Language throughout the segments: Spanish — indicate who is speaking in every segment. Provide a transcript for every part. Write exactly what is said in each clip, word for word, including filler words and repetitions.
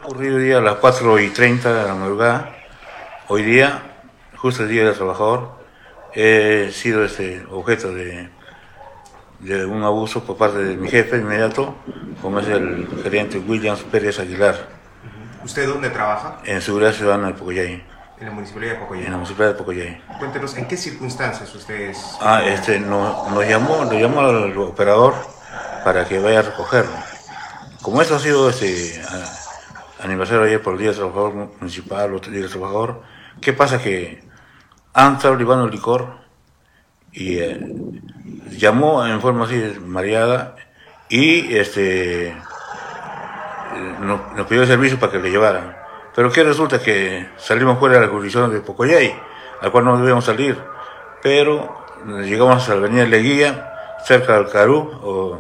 Speaker 1: ocurrido hoy día a las cuatro y treinta de la madrugada. Hoy día, justo el Día del Trabajador, he sido este objeto de, de un abuso por parte de mi jefe inmediato, como es el gerente Williams Pérez Aguilar.
Speaker 2: ¿Usted dónde trabaja?
Speaker 1: En Seguridad Ciudadana de Pocoyay.
Speaker 2: En la Municipalidad de Pocoyay.
Speaker 1: En la Municipalidad de Pocoyay.
Speaker 2: Cuéntenos, ¿en qué circunstancias ustedes...?
Speaker 1: Ah, este, nos, nos llamó, nos llamó al operador para que vaya a recogerlo. Como esto ha sido este a, aniversario ayer por el Día del Trabajador Municipal, otro Día del Trabajador, ¿qué pasa? Que han estado llevando licor y eh, llamó en forma así mareada y este nos, nos pidió el servicio para que le llevaran. Pero que resulta que salimos fuera de la jurisdicción de Pocoyay, al cual no debíamos salir, pero llegamos a la avenida Leguía, cerca del Carú, o,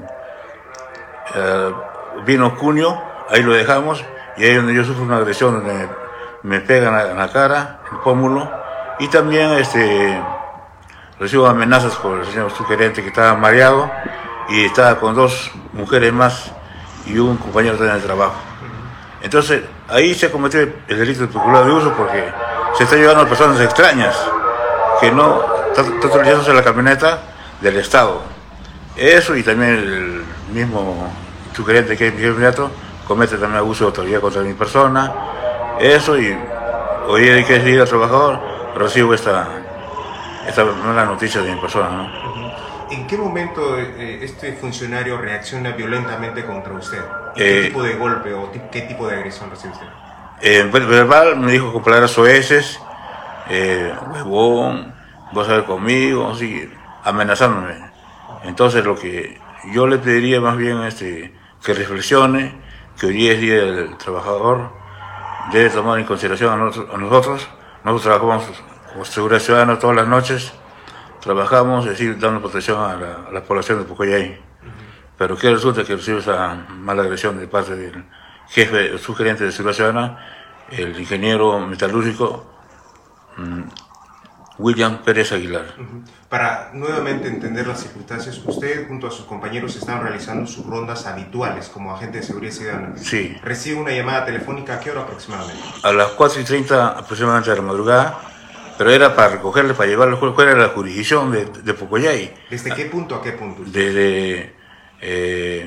Speaker 1: eh, vino Cunio, ahí lo dejamos, y ahí es donde yo sufro una agresión, donde me, me pegan en la cara, en el pómulo, y también este, recibo amenazas por el señor subgerente que estaba mareado, y estaba con dos mujeres más, y un compañero también de trabajo. Entonces, ahí se cometió el delito de peculado de uso porque se está llevando a personas extrañas que no están utilizándose la camioneta del Estado. Eso y también el mismo sugerente que es Miguel Inmediato comete también abuso de autoridad contra mi persona. Eso y hoy hay que seguir al trabajador, recibo esta, esta mala noticia de mi persona, ¿no?
Speaker 2: ¿En qué momento eh, este funcionario reacciona violentamente contra usted? ¿Qué
Speaker 1: Eh,
Speaker 2: tipo de golpe o qué tipo de agresión recibe usted?
Speaker 1: En verbal me dijo con palabras soeces, eh, huevón, vas a ver conmigo, así, amenazándome. Entonces lo que yo le pediría más bien este, que reflexione, que hoy día es Día del Trabajador, debe tomar en consideración a nosotros. A nosotros, nosotros trabajamos como Seguridad Ciudadana todas las noches, trabajamos, es decir, dando protección a la, a la población de Pocoyay. Uh-huh. Pero que resulta que recibe esa mala agresión de parte del jefe, el subgerente de Seguridad Ciudadana, el ingeniero metalúrgico um, William Pérez Aguilar.
Speaker 2: Uh-huh. Para nuevamente entender las circunstancias, usted junto a sus compañeros están realizando sus rondas habituales como agente de Seguridad Ciudadana.
Speaker 1: Sí.
Speaker 2: ¿Recibe una llamada telefónica a qué hora aproximadamente?
Speaker 1: A las cuatro y treinta aproximadamente de la madrugada, pero era para recogerle, para llevarle fuera de la jurisdicción de, de Pocoyay.
Speaker 2: ¿Desde qué punto a qué punto?
Speaker 1: Desde eh,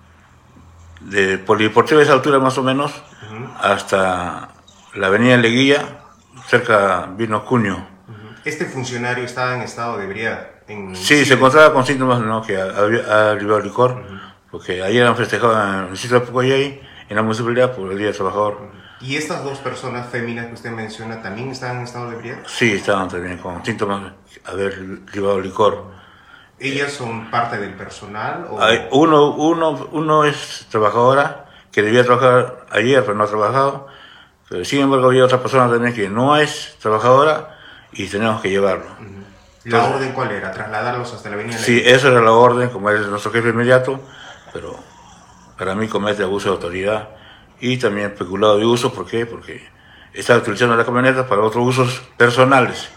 Speaker 1: de Polideportivo a esa altura más o menos, uh-huh, hasta la avenida Leguía, cerca vino Cunio.
Speaker 2: Uh-huh. ¿Este funcionario estaba en estado de ebriedad? En...
Speaker 1: Sí, se encontraba con síntomas, ¿no?, que había liberado licor, uh-huh, porque ayer han festejado en el sitio de Pocoyay, en la municipalidad, por el Día del Trabajador.
Speaker 2: Uh-huh. ¿Y estas dos personas féminas que usted menciona también estaban en estado de ebriedad?
Speaker 1: Sí, estaban también con síntomas de haber liberado licor.
Speaker 2: ¿Ellas son parte del personal? O...
Speaker 1: Hay uno, uno, uno es trabajadora que debía trabajar ayer, pero no ha trabajado. Pero sin embargo, había otra persona también que no es trabajadora y tenemos que llevarlo.
Speaker 2: Uh-huh. ¿La Entonces, orden cuál era? ¿Trasladarlos hasta la avenida?
Speaker 1: Sí, esa era la orden, como es nuestro jefe inmediato, pero para mí comete abuso de autoridad y también peculado de uso. ¿Por qué? Porque está utilizando la camioneta para otros usos personales,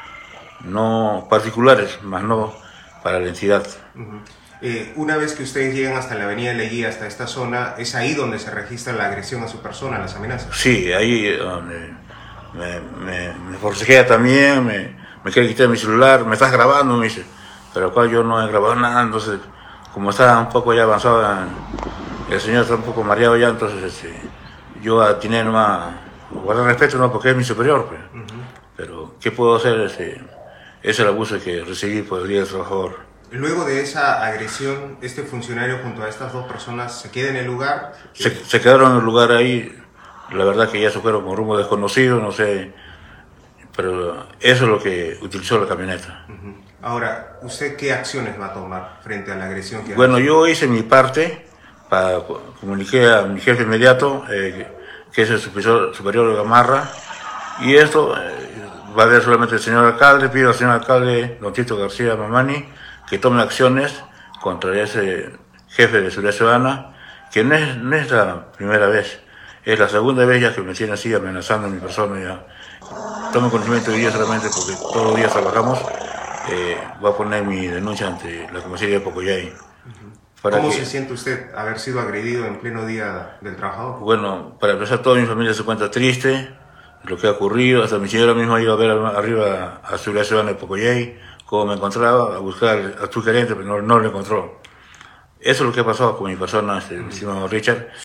Speaker 1: no particulares, más no para la entidad.
Speaker 2: Uh-huh. eh, una vez que ustedes llegan hasta la avenida Leguía, hasta esta zona, ¿es ahí donde se registra la agresión a su persona, las amenazas?
Speaker 1: Sí, ahí donde me, me, me forcejea también, me, me quiere quitar mi celular, me estás grabando, me dice, pero acá yo no he grabado nada. Entonces, como está un poco ya avanzado, el señor está un poco mareado ya, entonces este, yo atiné nomás, guardar respeto, no, porque es mi superior, pues. Uh-huh. Pero ¿qué puedo hacer? Este, es el abuso que recibí por el Día del Trabajador.
Speaker 2: Luego de esa agresión, este funcionario junto a estas dos personas se queda en el lugar.
Speaker 1: Se, se quedaron en el lugar ahí, la verdad que ya se fueron con rumbo desconocido, no sé, pero eso es lo que utilizó la camioneta.
Speaker 2: Uh-huh. Ahora, ¿usted qué acciones va a tomar frente a la agresión que
Speaker 1: Bueno, yo hice mi parte, para comuniqué a mi jefe inmediato, eh, que es el superior, superior de Gamarra, y esto eh, va a ver solamente el señor alcalde. Pido al señor alcalde, don Tito García Mamani, que tome acciones contra ese jefe de Seguridad Ciudadana, que no es, no es la primera vez, es la segunda vez ya que me tiene así amenazando a mi persona. Ya tomo conocimiento de día solamente porque todos los días trabajamos. Eh, voy a poner mi denuncia ante la comisaría de Pocoyay, uh-huh, Para
Speaker 2: ¿Cómo
Speaker 1: que,
Speaker 2: se siente usted haber sido agredido en pleno día del trabajador?
Speaker 1: bueno, para empezar, toda mi familia se encuentra triste, lo que ha ocurrido, hasta mi señora misma iba a ver arriba a Seguridad Ciudadana de Pocoyay, cómo me encontraba, a buscar a su gerente, pero no, no lo encontró. Eso es lo que ha pasado con mi persona, este, estimado Richard.